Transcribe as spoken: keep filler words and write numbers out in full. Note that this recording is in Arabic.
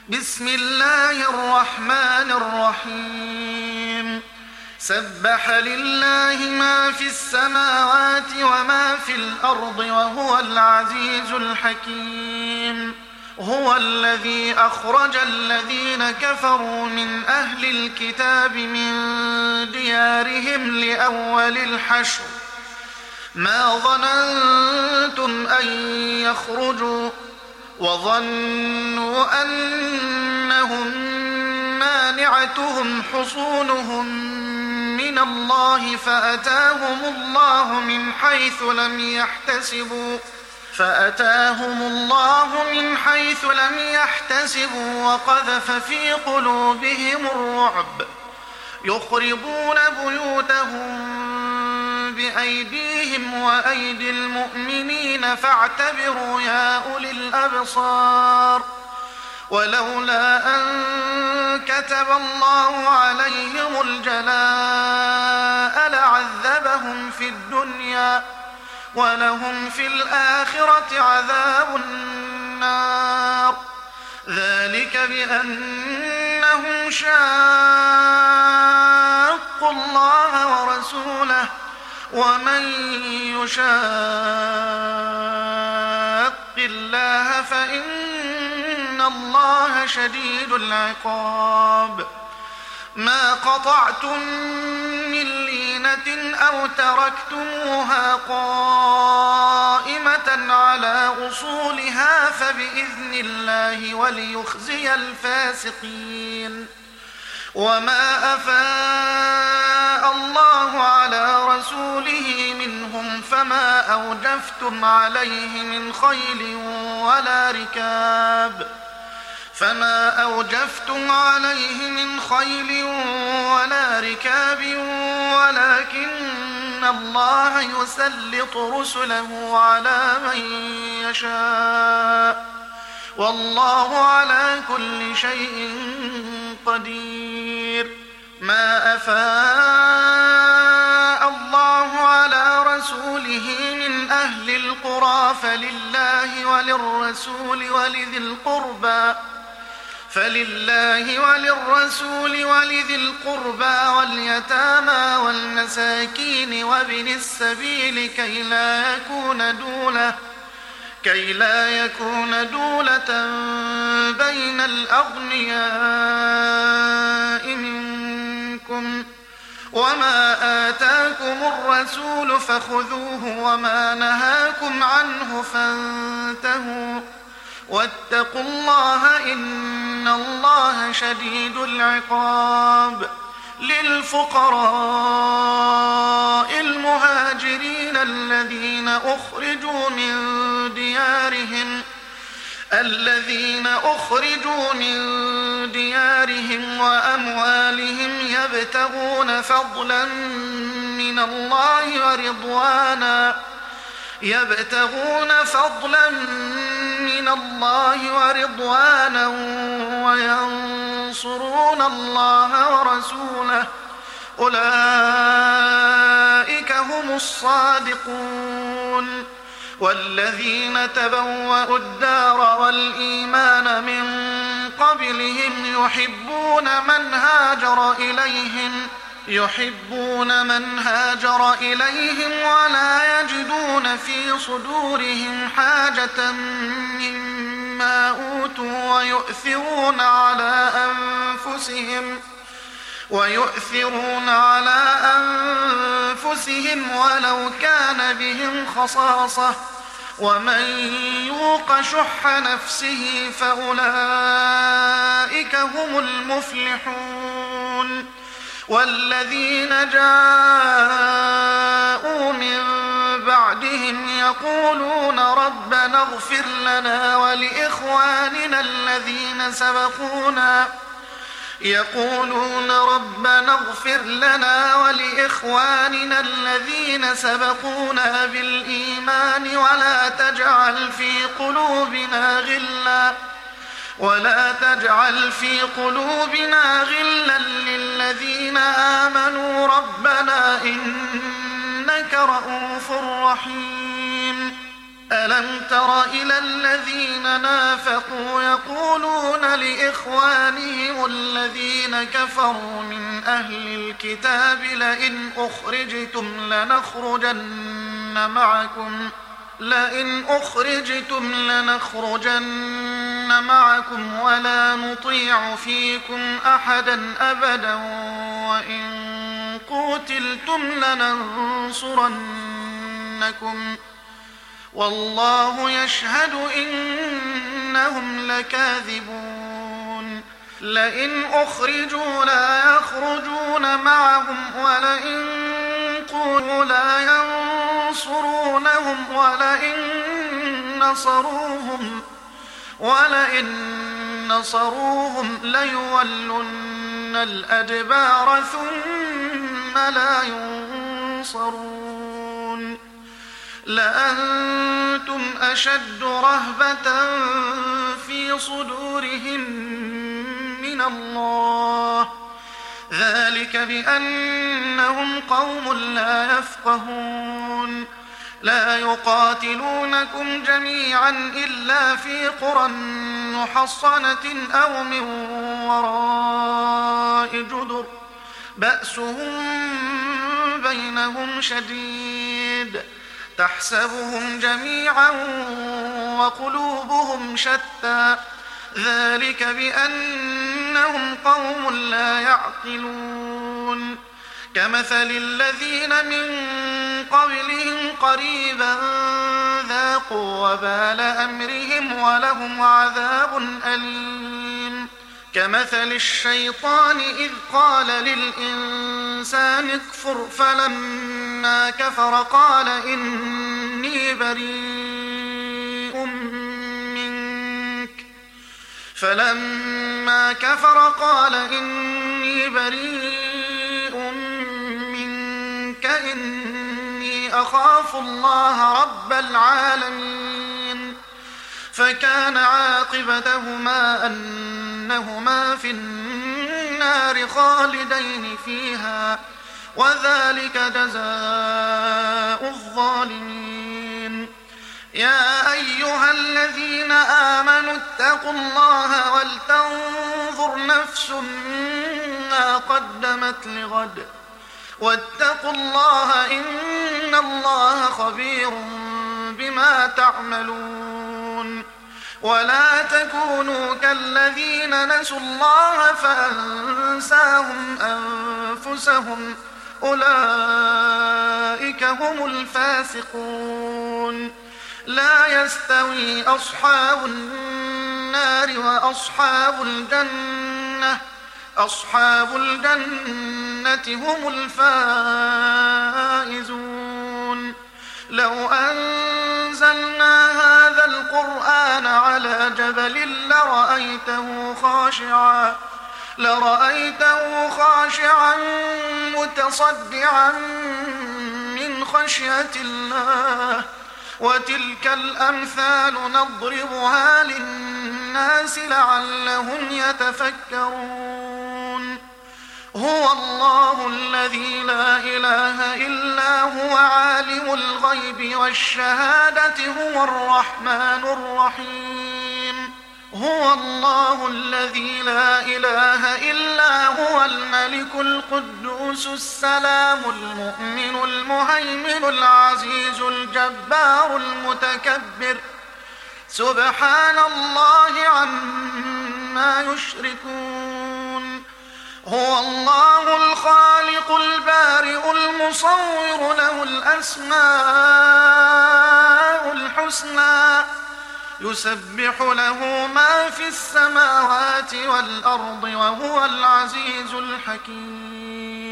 بسم الله الرحمن الرحيم سبح لله ما في السماوات وما في الأرض وهو العزيز الحكيم هو الذي أخرج الذين كفروا من أهل الكتاب من ديارهم لأول الحشر ما ظننتم أن يخرجوا وظنوا أنهم مانعتهم حصونهم من الله فأتاهم الله من حيث لم يحتسبوا فأتاهم الله من حيث لم يحتسبوا وقذف في قلوبهم الرعب يخربون بيوتهم بأيديهم وأيدي المؤمنين فاعتبروا يا أولي الأبصار ولولا أن كتب الله عليهم الجلاء لعذبهم في الدنيا ولهم في الآخرة عذاب النار ذلك بأنهم شاقوا الله ورسوله ومن يشاق الله فإن الله شديد العقاب ما قطعتم من لينة أو تركتموها قائمة على أصولها فبإذن الله وليخزي الفاسقين وما أفاء الله على رسوله منهم فما أوجفتم عليه من خيل ولا ركاب فما أوجفتم عليه من خيل ولا ركاب ولكن الله يسلط رسله على من يشاء والله على كل شيء قدير ما أفاء الله على رسوله من أهل القرى فلله وللرسول ولذي القربى فلله وللرسول ولذي القربى واليتامى والمساكين وابن السبيل كي لا يكون دولة كي لا يكون دولة بين الأغنياء منكم وما آتاكم الرسول فخذوه وما نهاكم عنه فانتهوا واتقوا الله إن الله شديد العقاب للفقراء المهاجرين الذين أخرجوا من ديارهم الذين أخرجوا من ديارهم وأموالهم يبتغون فضلا من الله ورضوانا يبتغون فضلا من الله ورضوانا وينصرون الله ورسوله أولئك هم الصادقون والذين تبوأوا الدار والإيمان من قبلهم يحبون من هاجر إليهم يحبون من هاجر إليهم ولا يجدون في صدورهم حاجة مما أوتوا ويؤثرون على أنفسهم ويؤثرون على أنفسهم ولو كان بهم خصاصة ومن يوق شح نفسه فأولئك هم المفلحون والذين جاءوا من بعدهم يقولون ربنا اغفر لنا ولإخواننا الذين سبقونا يقولون ربنا اغفر لنا ولإخواننا الذين سبقونا بالإيمان ولا تجعل في قلوبنا غلا ولا تجعل في قلوبنا غلا للذين آمنوا ربنا إنك رؤوف رحيم ألم تر إلى الذين نافقوا يقولون لإخوانهم الذين كفروا من أهل الكتاب لئن أخرجتم لنخرجن معكم لئن أخرجتم لنخرجن معكم ولا نطيع فيكم أحدا أبدا وإن قوتلتم لننصرنكم والله يشهد إنهم لكاذبون لئن أخرجوا لا يخرجون معهم ولئن قوتلوا لا ينصرونهم ولئن نصروهم ولئن نصروهم ليولن الأدبار ثم لا ينصرون لأنتم أشد رهبة في صدورهم من الله ذلك بأنهم قوم لا يفقهون لا يقاتلونكم جميعا إلا في قرى محصنة أو من وراء جدر بأسهم بينهم شديد تحسبهم جميعا وقلوبهم شتى ذلك بأنهم قوم لا يعقلون كمثل الذين من قبلهم قريبا ذاقوا وبال أمرهم ولهم عذاب أليم كمثل الشيطان إذ قال للإنسان اكفر فلما كفر قال إني بريء منك فلما كفر قال إني بريء منك إني أخاف الله رب العالمين فكان عاقبتهما أنهما في النار خالدين فيها وذلك جزاء الظالمين يا أيها الذين آمنوا اتقوا الله ولتنظر نفس ما قدمت لغد واتقوا الله إن الله خبير بما تعملون ولا تكونوا كالذين نسوا الله فأنساهم أنفسهم أولئك هم الفاسقون لا يستوي أصحاب النار وأصحاب الجنة أصحاب الجنة هم الفائزون لو أنزلنا هذا القرآن على جبل لرأيته خاشعا لرأيته خاشعا متصدعا من خشية الله وتلك الأمثال نضربها للناس لعلهم يتفكرون هو الله الذي لا إله إلا هو عالم الغيب والشهادة هو الرحمن الرحيم هو الله الذي لا إله إلا هو الملك القدوس السلام المؤمن المهيمن العزيز الجبار المتكبر سبحان الله عما يشركون هو الله الخالق البارئ المصور له الأسماء الحسنى يسبح له ما في السماوات والأرض وهو العزيز الحكيم